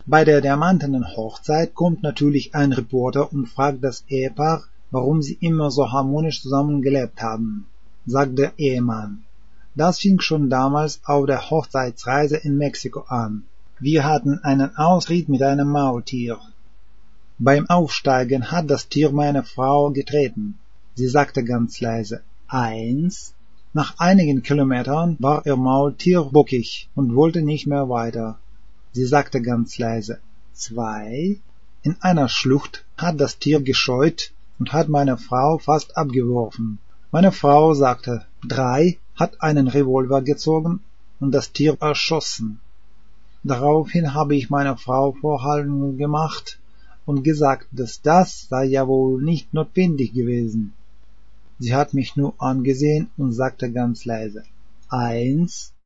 Bei der Diamantenhochzeit kommt natürlich ein Reporter und fragt das Ehepaar, warum sie immer so harmonisch zusammen gelebt haben, sagt der Ehemann. Das fing schon damals auf der Hochzeitsreise in Mexiko an. Wir hatten einen Ausritt mit einem Maultier. Beim Aufsteigen hat das Tier meine Frau getreten. Sie sagte ganz leise, 1. Nach einigen Kilometern war ihr Maultier bockig und wollte nicht mehr weiter. Sie sagte ganz leise, 2. In einer Schlucht hat das Tier gescheut und hat meine Frau fast abgeworfen. Meine Frau sagte, 3, hat einen Revolver gezogen und das Tier erschossen. Daraufhin habe ich meiner Frau Vorhaltungen gemacht und gesagt, dass das sei ja wohl nicht notwendig gewesen. Sie hat mich nur angesehen und sagte ganz leise, 1.